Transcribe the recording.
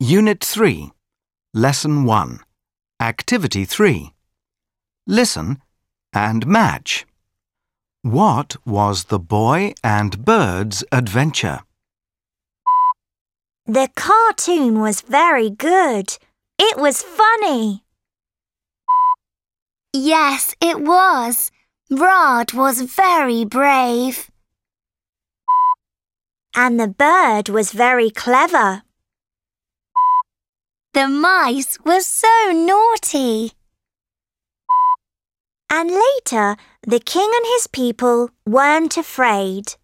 Unit 3, Lesson 1, Activity 3. Listen and match. What was the boy and bird's adventure? The cartoon was very good. It was funny. Yes, it was. Rod was very brave. And the bird was very clever. The mice were so naughty. And later, the king and his people weren't afraid.